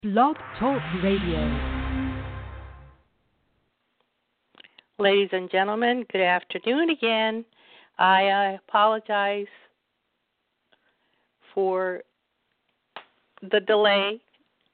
Blog Talk Radio. Ladies and gentlemen, good afternoon again. I apologize for the delay.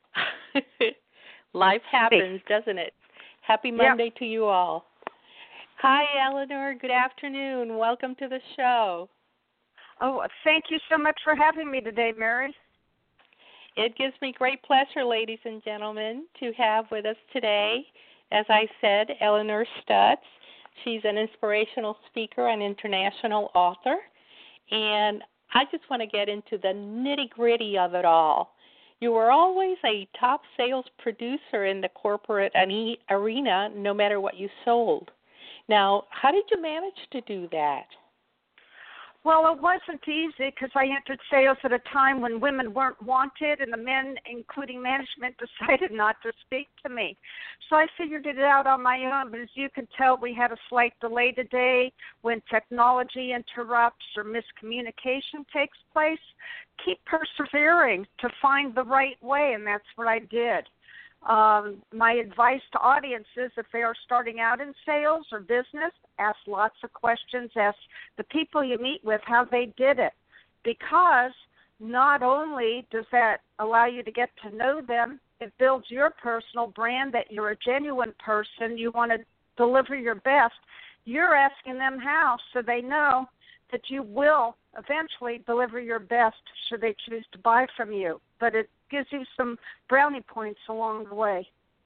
Life happens, doesn't it? Happy Monday to you all. Hi, Eleanor. Good afternoon. Welcome to the show. Oh, thank you so much for having me today, Mary. It gives me great pleasure, ladies and gentlemen, to have with us today, as I said, Eleanor Stutz. She's an inspirational speaker and international author. And I just want to get into the nitty-gritty of it all. You were always a top sales producer in the corporate arena, no matter what you sold. Now, how did you manage to do that? Well, it wasn't easy because I entered sales at a time when women weren't wanted and the men, including management, decided not to speak to me. So I figured it out on my own, but as you can tell, we had a slight delay today. When technology interrupts or miscommunication takes place, keep persevering to find the right way, and that's what I did. My advice to audiences, if they are starting out in sales or business, ask lots of questions. Ask the people you meet with how they did it, because not only does that allow you to get to know them, it builds your personal brand that you're a genuine person. You want to deliver your best. You're asking them how, so they know that you will eventually deliver your best should they choose to buy from you. But it gives you some brownie points along the way.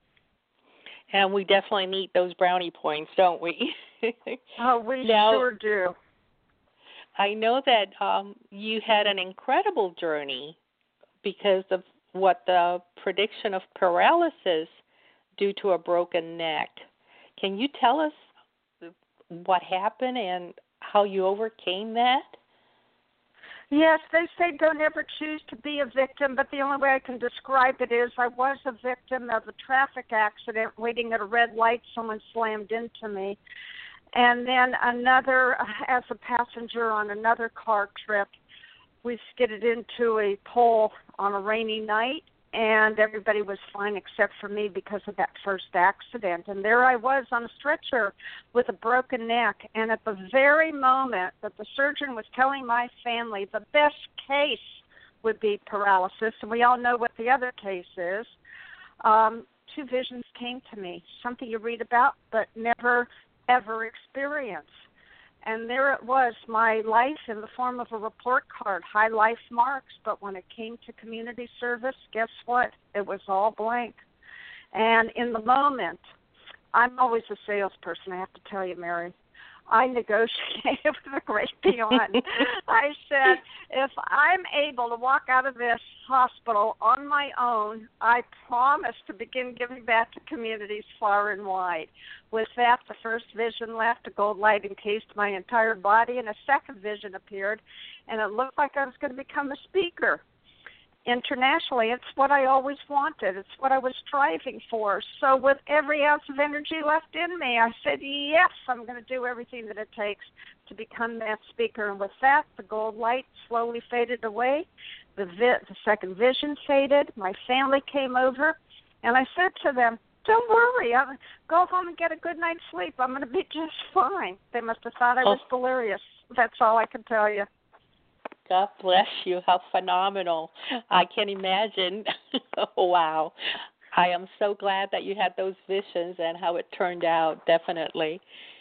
And we definitely need those brownie points, don't we? Oh, we sure do. I know that you had an incredible journey because of what the prediction of paralysis due to a broken neck. Can you tell us what happened and how you overcame that? Yes, they say don't ever choose to be a victim, but the only way I can describe it is I was a victim of a traffic accident waiting at a red light. Someone slammed into me. And then another, as a passenger on another car trip, we skidded into a pole on a rainy night, and everybody was fine except for me because of that first accident. And there I was on a stretcher with a broken neck. And at the very moment that the surgeon was telling my family the best case would be paralysis, and we all know what the other case is, two visions came to me, something you read about but never, ever experience. And there it was, my life in the form of a report card, high life marks. But when it came to community service, guess what? It was all blank. And in the moment, I'm always a salesperson, I have to tell you, Mary. I negotiated with a great beyond. I said, if I'm able to walk out of this hospital on my own, I promise to begin giving back to communities far and wide. With that, the first vision left, a gold light encased my entire body, and a second vision appeared, and it looked like I was going to become a speaker. Internationally, it's what I always wanted. It's what I was striving for. So with every ounce of energy left in me, I said, yes, I'm going to do everything that it takes to become that speaker. And with that, the gold light slowly faded away. The second vision faded. My family came over, and I said to them, don't worry. Go home and get a good night's sleep. I'm going to be just fine. They must have thought I was delirious. That's all I can tell you. God bless you. How phenomenal. I can imagine. Wow. I am so glad that you had those visions and how it turned out, definitely.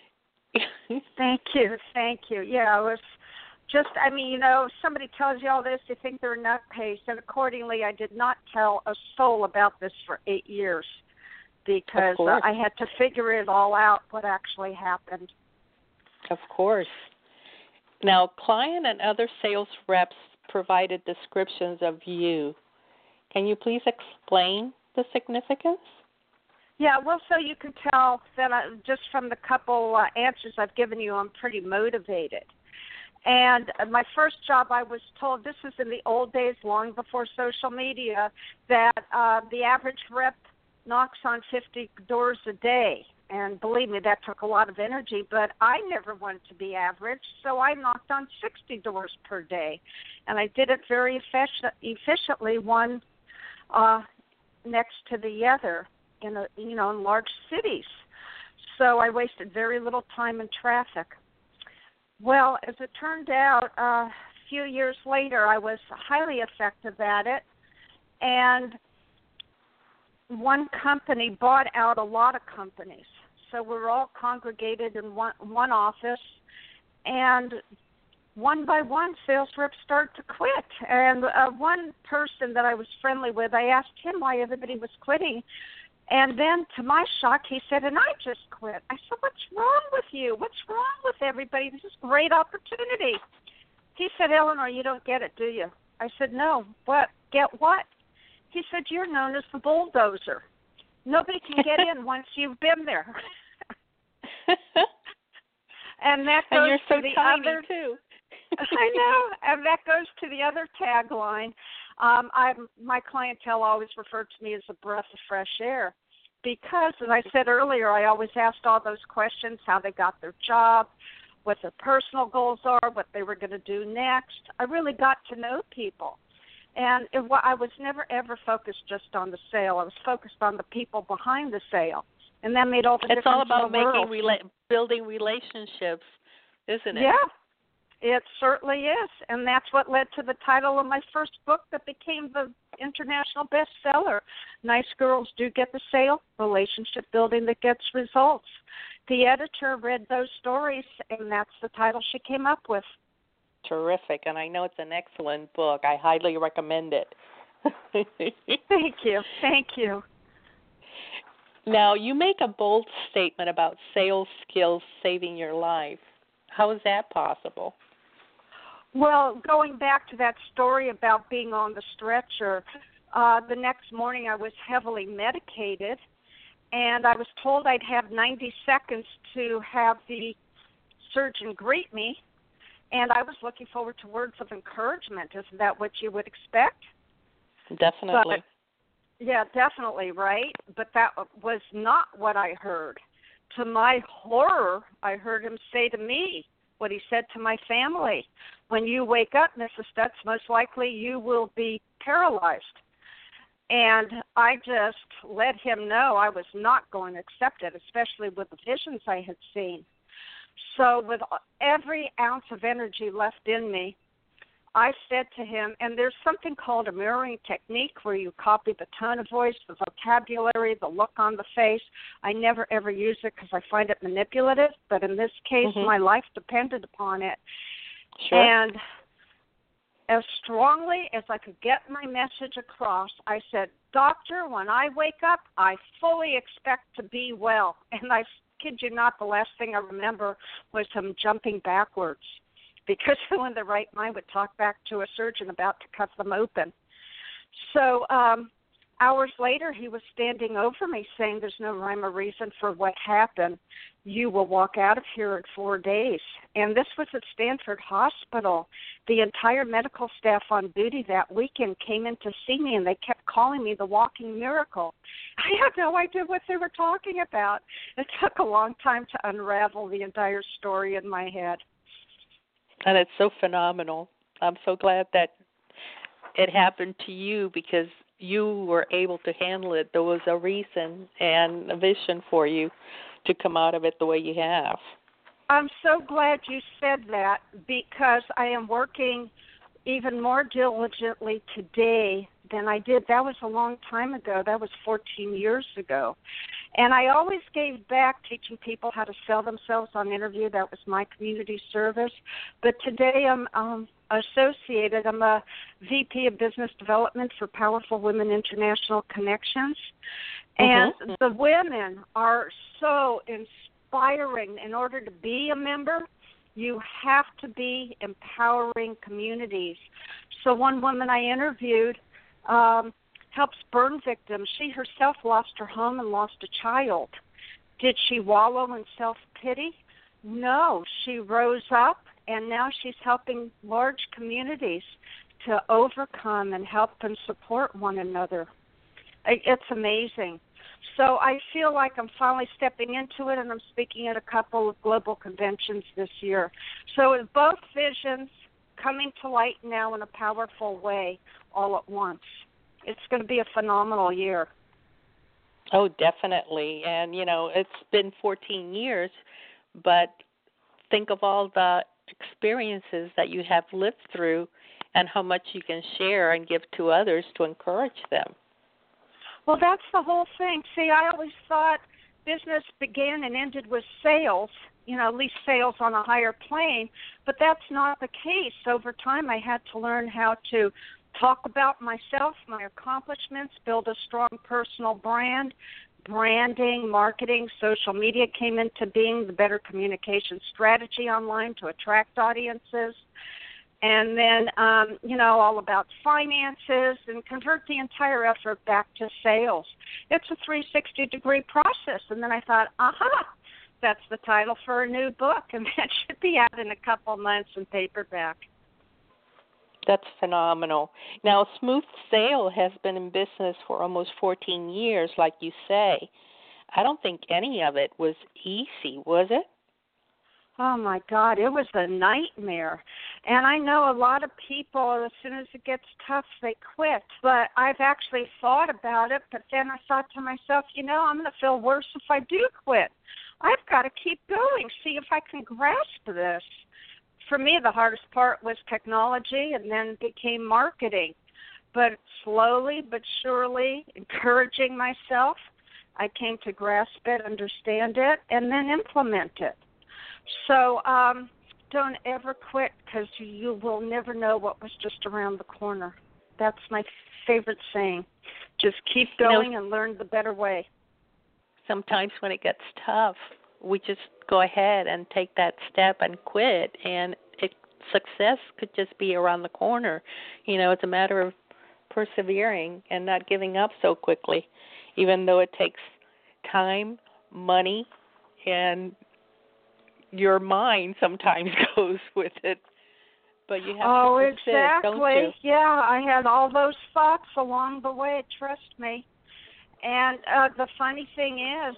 Thank you. Thank you. Yeah, it was just, somebody tells you all this, you think they're nutcase, and accordingly, I did not tell a soul about this for 8 years because I had to figure it all out, what actually happened. Of course. Now, client and other sales reps provided descriptions of you. Can you please explain the significance? Yeah, well, so you can tell that just from the couple answers I've given you, I'm pretty motivated. And my first job, I was told, this was in the old days, long before social media, that the average rep knocks on 50 doors a day. And believe me, that took a lot of energy, but I never wanted to be average, so I knocked on 60 doors per day. And I did it very efficiently, one next to the other in large cities. So I wasted very little time in traffic. Well, as it turned out, a few years later, I was highly effective at it, and one company bought out a lot of companies. So we were all congregated in one office, and one by one, sales reps started to quit. And one person that I was friendly with, I asked him why everybody was quitting. And then, to my shock, he said, and I just quit. I said, what's wrong with you? What's wrong with everybody? This is a great opportunity. He said, Eleanor, you don't get it, do you? I said, no. What? Get what? He said, you're known as the bulldozer. Nobody can get in once you've been there. And that goes and you're so to the tiny other, too. I know, and that goes to the other tagline. My clientele always referred to me as a breath of fresh air because, as I said earlier, I always asked all those questions, how they got their job, what their personal goals are, what they were going to do next. I really got to know people. And I was never, ever focused just on the sale. I was focused on the people behind the sale. And that made all the difference. It's all about in the world. building relationships, isn't it? Yeah, it certainly is. And that's what led to the title of my first book that became the international bestseller. Nice Girls Do Get the Sale, Relationship Building That Gets Results. The editor read those stories, and that's the title she came up with. Terrific, and I know it's an excellent book. I highly recommend it. Thank you. Thank you. Now, you make a bold statement about sales skills saving your life. How is that possible? Well, going back to that story about being on the stretcher, the next morning I was heavily medicated, and I was told I'd have 90 seconds to have the surgeon greet me, and I was looking forward to words of encouragement. Isn't that what you would expect? Definitely. Yeah, definitely, right? But that was not what I heard. To my horror, I heard him say to me what he said to my family. When you wake up, Mrs. Stutz, most likely you will be paralyzed. And I just let him know I was not going to accept it, especially with the visions I had seen. So with every ounce of energy left in me, I said to him, and there's something called a mirroring technique where you copy the tone of voice, the vocabulary, the look on the face. I never, ever use it because I find it manipulative, but in this case, my life depended upon it. Sure. And as strongly as I could get my message across, I said, Doctor, when I wake up, I fully expect to be well. And I kid you not, the last thing I remember was him jumping backwards, because who in the right mind would talk back to a surgeon about to cut them open? So hours later, he was standing over me saying, there's no rhyme or reason for what happened. You will walk out of here in 4 days. And this was at Stanford Hospital. The entire medical staff on duty that weekend came in to see me, and they kept calling me the walking miracle. I had no idea what they were talking about. It took a long time to unravel the entire story in my head. And it's so phenomenal. I'm so glad that it happened to you because you were able to handle it. There was a reason and a vision for you to come out of it the way you have. I'm so glad you said that because I am working even more diligently today than I did. That was a long time ago. That was 14 years ago. And I always gave back teaching people how to sell themselves on interview. That was my community service. But today I'm associated. I'm a VP of Business Development for Powerful Women International Connections. And the women are so inspiring. In order to be a member, you have to be empowering communities. So one woman I interviewed helps burn victims. She herself lost her home and lost a child. Did she wallow in self-pity? No. She rose up, and now she's helping large communities to overcome and help and support one another. It's amazing. So I feel like I'm finally stepping into it, and I'm speaking at a couple of global conventions this year. So with both visions coming to light now in a powerful way all at once, it's going to be a phenomenal year. Oh, definitely. And, it's been 14 years, but think of all the experiences that you have lived through and how much you can share and give to others to encourage them. Well, that's the whole thing. See, I always thought business began and ended with sales, at least sales on a higher plane, but that's not the case. Over time, I had to learn how to talk about myself, my accomplishments, build a strong personal brand. Branding, marketing, social media came into being, the better communication strategy online to attract audiences. And then, all about finances and convert the entire effort back to sales. It's a 360-degree process. And then I thought, that's the title for a new book, and that should be out in a couple months in paperback. That's phenomenal. Now, Smooth Sale has been in business for almost 14 years, like you say. I don't think any of it was easy, was it? Oh, my God, it was a nightmare. And I know a lot of people, as soon as it gets tough, they quit. But I've actually thought about it, but then I thought to myself, I'm going to feel worse if I do quit. I've got to keep going, see if I can grasp this. For me, the hardest part was technology and then became marketing. But slowly but surely, encouraging myself, I came to grasp it, understand it, and then implement it. So don't ever quit, because you will never know what was just around the corner. That's my favorite saying. Just keep going and learn the better way. Sometimes when it gets tough, we just go ahead and take that step and quit, and success could just be around the corner. It's a matter of persevering and not giving up so quickly, even though it takes time, money, and your mind sometimes goes with it. But you have to persist, exactly. Don't you? Yeah, I had all those thoughts along the way, trust me. And the funny thing is,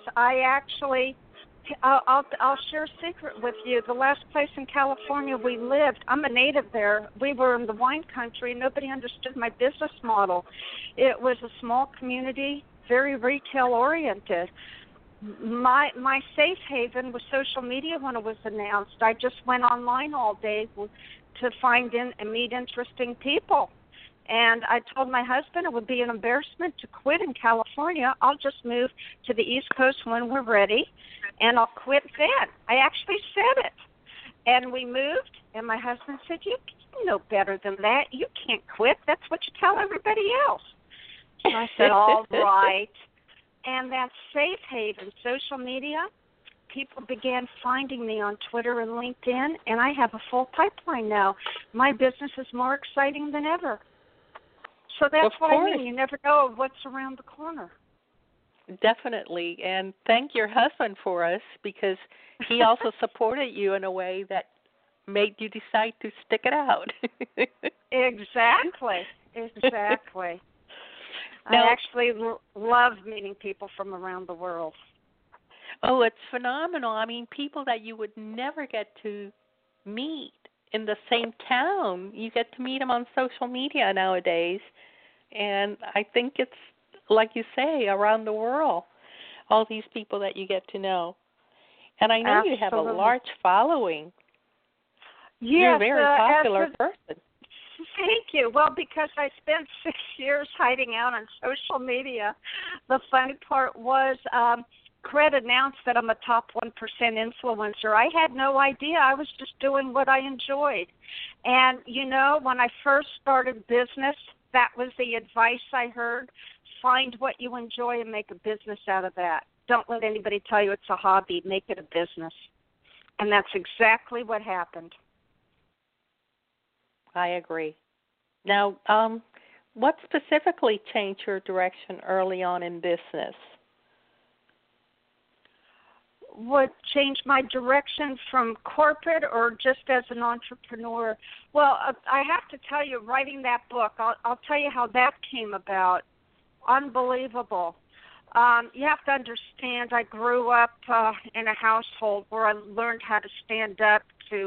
I'll share a secret with you. The last place in California we lived, I'm a native there. We were in the wine country. Nobody understood my business model. It was a small community, very retail-oriented. My safe haven was social media when it was announced. I just went online all day to find and meet interesting people. And I told my husband it would be an embarrassment to quit in California. I'll just move to the East Coast when we're ready, and I'll quit then. I actually said it. And we moved, and my husband said, you know better than that. You can't quit. That's what you tell everybody else. So I said, all right. And that safe haven, social media, people began finding me on Twitter and LinkedIn, and I have a full pipeline now. My business is more exciting than ever. So that's what I mean. You never know what's around the corner. Definitely. And thank your husband for us, because he also supported you in a way that made you decide to stick it out. Exactly. Now, I actually love meeting people from around the world. Oh, it's phenomenal. I mean, people that you would never get to meet in the same town. You get to meet them on social media nowadays. And I think it's, like you say, around the world, all these people that you get to know. And I know Absolutely. You have a large following. Yes, You're a very popular person. Thank you. Well, because I spent 6 years hiding out on social media, the funny part was Cred announced that I'm a top 1% influencer. I had no idea. I was just doing what I enjoyed. And, when I first started business, that was the advice I heard. Find what you enjoy and make a business out of that. Don't let anybody tell you it's a hobby. Make it a business. And that's exactly what happened. I agree. Now, what specifically changed your direction early on in business? What changed my direction from corporate or just as an entrepreneur? Well, I have to tell you, writing that book, I'll tell you how that came about. Unbelievable. You have to understand, I grew up in a household where I learned how to stand up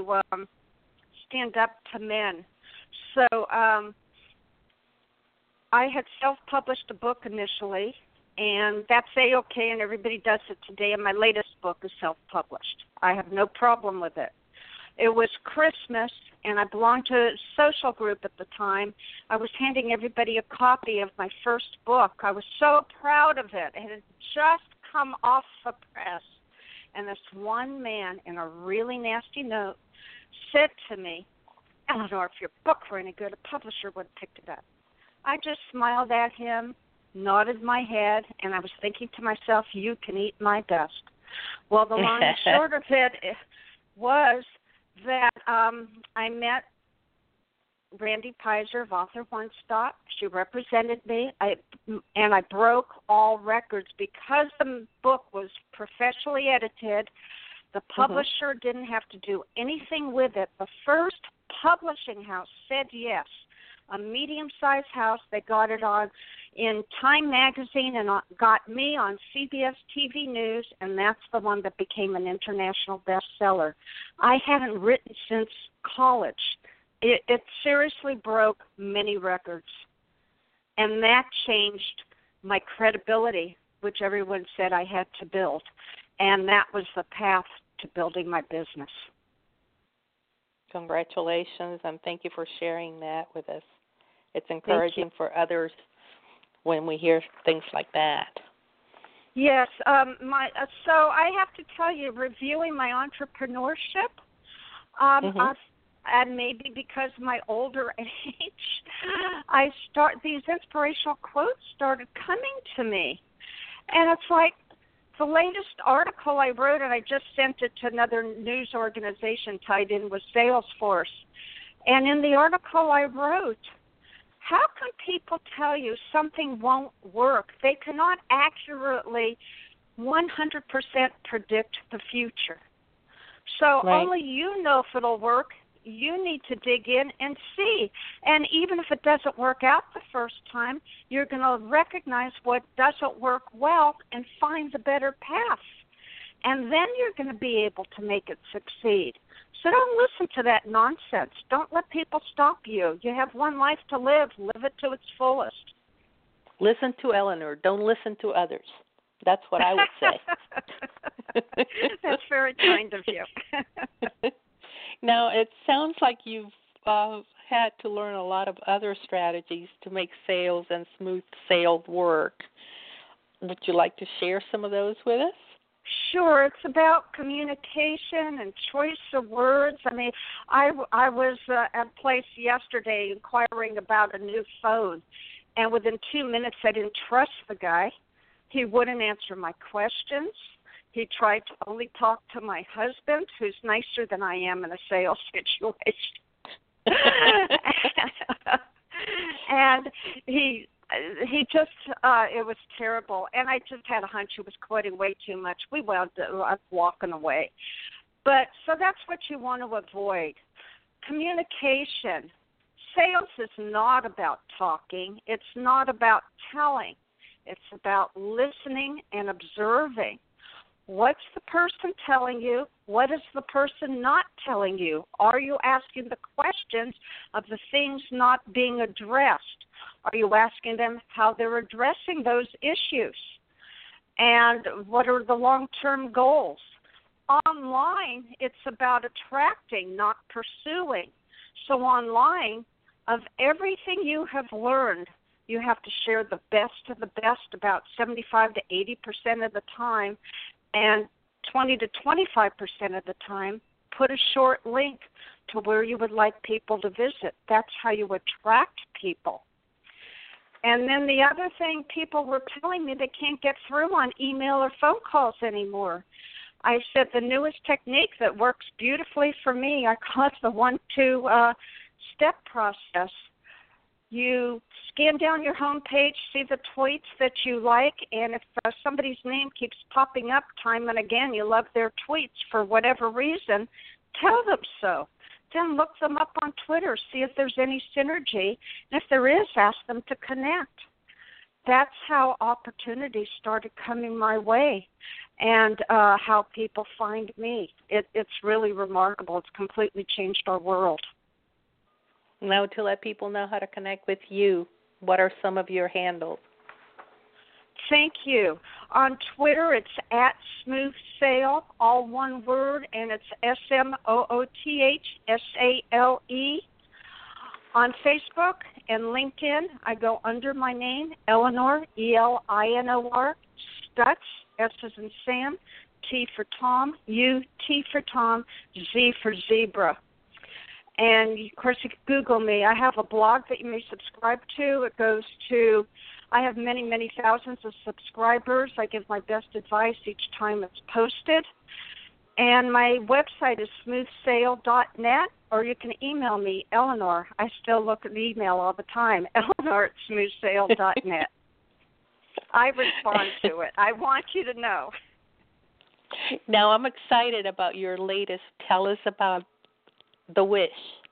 to men. So I had self-published a book initially, and that's A-okay, and everybody does it today, and my latest book is self-published. I have no problem with it. It was Christmas, and I belonged to a social group at the time. I was handing everybody a copy of my first book. I was so proud of it. It had just come off the press. And this one man, in a really nasty note, said to me, Eleanor, if your book were any good, a publisher would have picked it up. I just smiled at him, nodded my head, and I was thinking to myself, you can eat my dust. Well, the long and short of it was that I met Randy Pizer of Author One Stop. She represented me, and I broke all records because the book was professionally edited. The publisher didn't have to do anything with it. The first publishing house said yes, a medium-sized house. They got it on in Time Magazine and got me on CBS TV News, and that's the one that became an international bestseller. I hadn't written since college. It seriously broke many records, and that changed my credibility, which everyone said I had to build, and that was the path to building my business. Congratulations, and thank you for sharing that with us. It's encouraging for others when we hear things like that. Yes. So I have to tell you, reviewing my entrepreneurship, and maybe because of my older age, these inspirational quotes started coming to me. And it's like the latest article I wrote, and I just sent it to another news organization tied in with Salesforce. And in the article I wrote, how can people tell you something won't work? They cannot accurately 100% predict the future. So only you know if it'll work. You need to dig in and see. And even if it doesn't work out the first time, you're going to recognize what doesn't work well and find the better path. And then you're going to be able to make it succeed. So don't listen to that nonsense. Don't let people stop you. You have one life to live. Live it to its fullest. Listen to Eleanor. Don't listen to others. That's what I would say. That's very kind of you. Now, it sounds like you've had to learn a lot of other strategies to make sales and smooth sales work. Would you like to share some of those with us? Sure. It's about communication and choice of words. I mean, I was at a place yesterday inquiring about a new phone, and within 2 minutes I didn't trust the guy. He wouldn't answer my questions. He tried to only talk to my husband, who's nicer than I am in a sales situation. And he just, it was terrible. And I just had a hunch he was quoting way too much. We wound up walking away. But so that's what you want to avoid. Communication. Sales is not about talking. It's not about telling. It's about listening and observing. What's the person telling you? What is the person not telling you? Are you asking the questions of the things not being addressed? Are you asking them how they're addressing those issues? And what are the long-term goals? Online, it's about attracting, not pursuing. So online, of everything you have learned, you have to share the best of the best about 75 to 80% of the time, and 20 to 25% of the time, put a short link to where you would like people to visit. That's how you attract people. And then the other thing, people were telling me they can't get through on email or phone calls anymore. I said the newest technique that works beautifully for me, I call it the 1-2 step process. You scan down your home page, see the tweets that you like, and if somebody's name keeps popping up time and again, you love their tweets for whatever reason, tell them so. Then look them up on Twitter, see if there's any synergy, and if there is, ask them to connect. That's how opportunities started coming my way and how people find me. It's really remarkable. It's completely changed our world. Now, to let people know how to connect with you, what are some of your handles? Thank you. On Twitter, it's at Smooth Sale, all one word, and it's SMOOTHSALE. On Facebook and LinkedIn, I go under my name, Eleanor, ELINOR, Stutz, S as in Sam, T for Tom, U, T for Tom, Z for Zebra. And, of course, you can Google me. I have a blog that you may subscribe to. It goes to, I have many, many thousands of subscribers. I give my best advice each time it's posted. And my website is smoothsale.net, or you can email me, Eleanor. I still look at the email all the time, Eleanor at smoothsale.net. I respond to it. I want you to know. Now, I'm excited about your latest. Tell us about The Wish.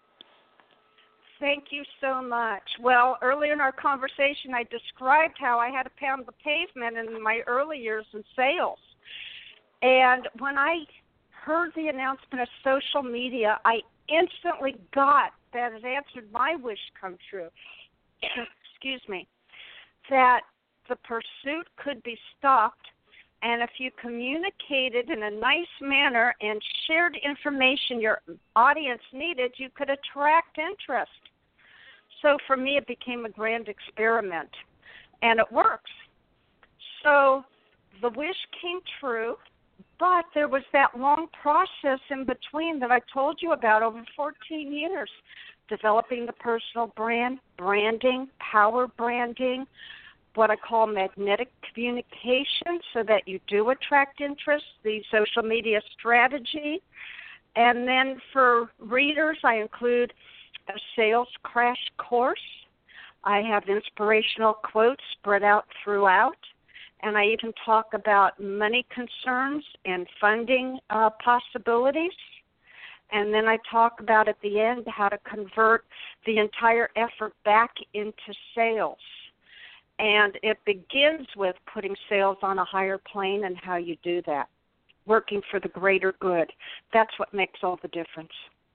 Thank you so much. Well, earlier in our conversation, I described how I had to pound the pavement in my early years in sales. And when I heard the announcement of social media, I instantly got that it answered my wish come true. Excuse me. That the pursuit could be stopped, and if you communicated in a nice manner and shared information your audience needed, you could attract interest. So for me, it became a grand experiment, and it works. So the wish came true, but there was that long process in between that I told you about over 14 years, developing the personal brand, branding, power branding, what I call magnetic communication so that you do attract interest, the social media strategy. And then for readers, I include a sales crash course. I have inspirational quotes spread out throughout. And I even talk about money concerns and funding possibilities. And then I talk about at the end how to convert the entire effort back into sales. And it begins with putting sales on a higher plane and how you do that, working for the greater good. That's what makes all the difference.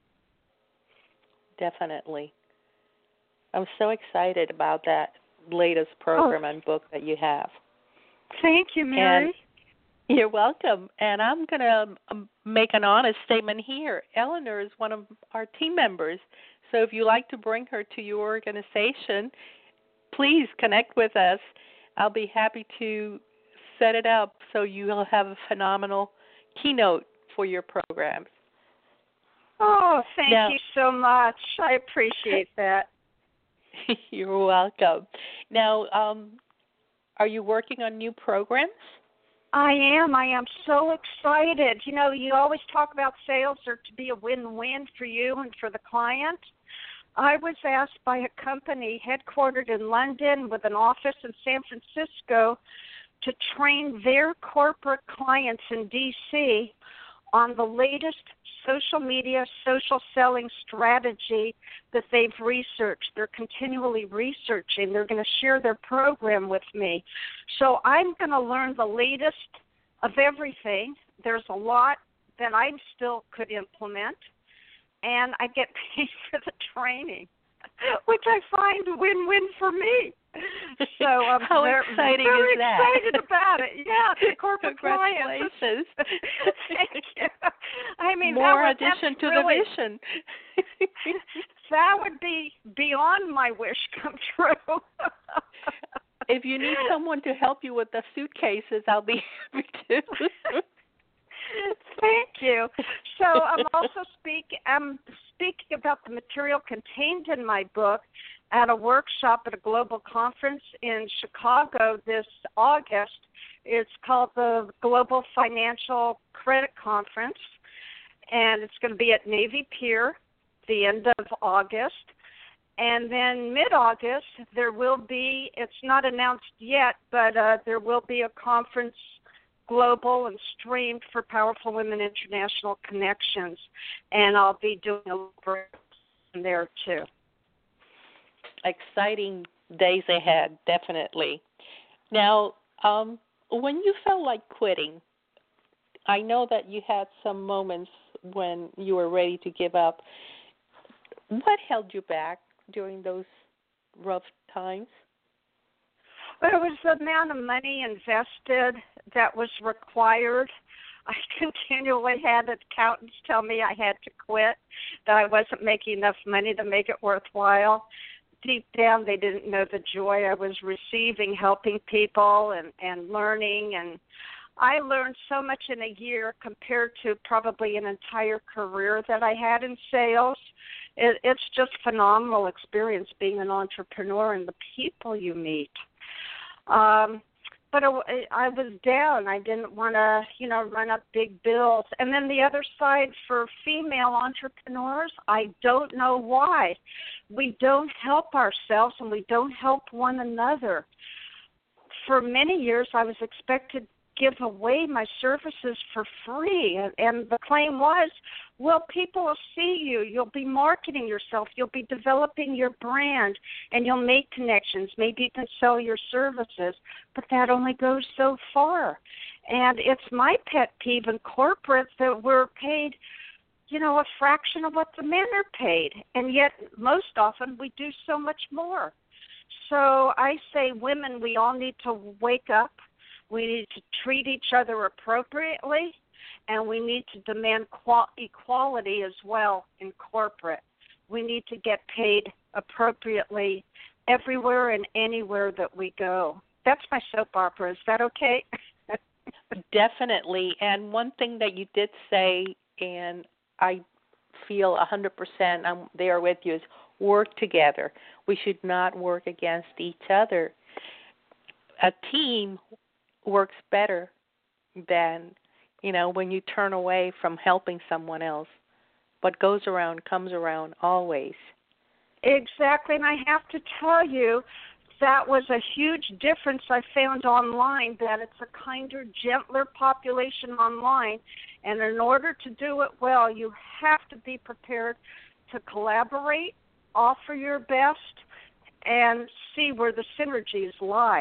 Definitely. I'm so excited about that latest program and book that you have. Thank you, Mary. And you're welcome. And I'm going to make an honest statement here. Eleanor is one of our team members. So if you like to bring her to your organization, please connect with us. I'll be happy to set it up so you'll have a phenomenal keynote for your programs. Oh, thank you so much. I appreciate that. You're welcome. Now, are you working on new programs? I am. I am so excited. You know, you always talk about sales are to be a win-win for you and for the client. I was asked by a company headquartered in London with an office in San Francisco to train their corporate clients in D.C. on the latest social media, social selling strategy that they've researched. They're continually researching. They're going to share their program with me. So I'm going to learn the latest of everything. There's a lot that I still could implement, and I get paid for the training, which I find a win-win for me. So I'm How exciting very is that? excited about it. Yeah, the corporate Congratulations. clients. Thank you. I mean, more addition to really, the mission. That would be beyond my wish come true. If you need someone to help you with the suitcases, I'll be happy to. Thank you. So I'm also speaking about the material contained in my book at a workshop at a global conference in Chicago this August. It's called the Global Financial Credit Conference, and it's going to be at Navy Pier the end of August. And then mid-August, there will be, it's not announced yet, but there will be a conference global and streamed for Powerful Women International Connections, and I'll be doing a little there too. Exciting days ahead, definitely. Now, when you felt like quitting, I know that you had some moments when you were ready to give up. What held you back during those rough times? But it was the amount of money invested that was required. I continually had accountants tell me I had to quit, that I wasn't making enough money to make it worthwhile. Deep down, they didn't know the joy I was receiving, helping people and learning. And I learned so much in a year compared to probably an entire career that I had in sales. It's just phenomenal experience being an entrepreneur and the people you meet. But I was down. I didn't want to, run up big bills. And then the other side for female entrepreneurs, I don't know why. We don't help ourselves and we don't help one another. For many years, I was expected to give away my services for free. And the claim was, well, people will see you. You'll be marketing yourself. You'll be developing your brand, and you'll make connections. Maybe you can sell your services, but that only goes so far. And it's my pet peeve in corporate that we're paid, a fraction of what the men are paid, and yet most often we do so much more. So I say, women, we all need to wake up. We need to treat each other appropriately, and we need to demand equality as well in corporate. We need to get paid appropriately everywhere and anywhere that we go. That's my soap opera. Is that okay? Definitely. And one thing that you did say, and I feel 100% I'm there with you, is work together. We should not work against each other. A team works better than, when you turn away from helping someone else. What goes around comes around always. Exactly, and I have to tell you, that was a huge difference I found online, that it's a kinder, gentler population online, and in order to do it well, you have to be prepared to collaborate, offer your best, and see where the synergies lie.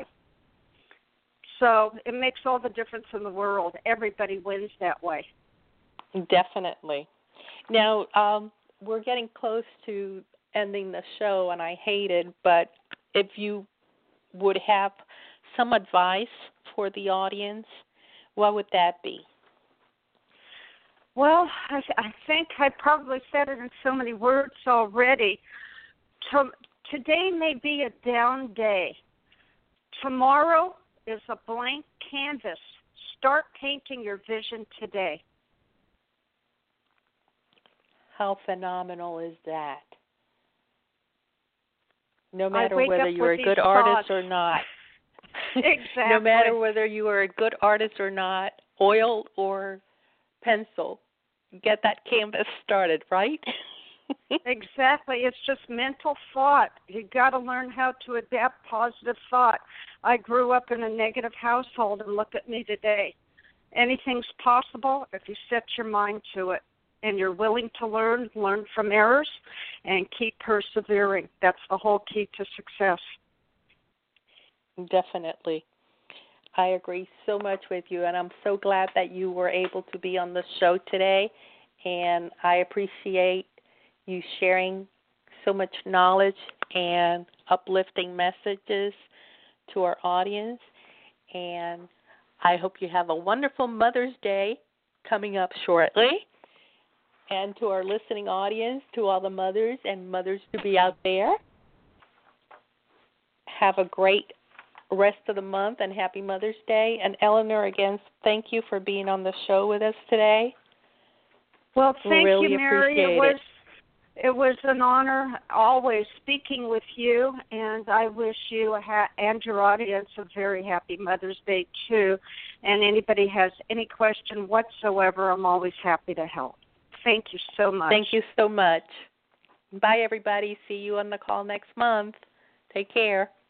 So it makes all the difference in the world. Everybody wins that way. Definitely. Now, we're getting close to ending the show, and I hate it, but if you would have some advice for the audience, what would that be? Well, I think I probably said it in so many words already. Today may be a down day. Tomorrow is a blank canvas. Start painting your vision today. How phenomenal is that? No matter whether you're a good artist or not. Exactly. No matter whether you are a good artist or not, oil or pencil, get that canvas started, right? Exactly. It's just mental thought. You got to learn how to adapt positive thought. I grew up in a negative household, and look at me today. Anything's possible if you set your mind to it, and you're willing to learn from errors, and keep persevering. That's the whole key to success. Definitely. I agree so much with you, and I'm so glad that you were able to be on the show today, and I appreciate you sharing so much knowledge and uplifting messages to our audience. And I hope you have a wonderful Mother's Day coming up shortly. And to our listening audience, to all the mothers and mothers to be out there, have a great rest of the month and happy Mother's Day. And Eleanor, again, thank you for being on the show with us today. Well, thank really you, Mary. It was an honor always speaking with you, and I wish you and your audience a very happy Mother's Day, too. And anybody has any question whatsoever, I'm always happy to help. Thank you so much. Thank you so much. Bye, everybody. See you on the call next month. Take care.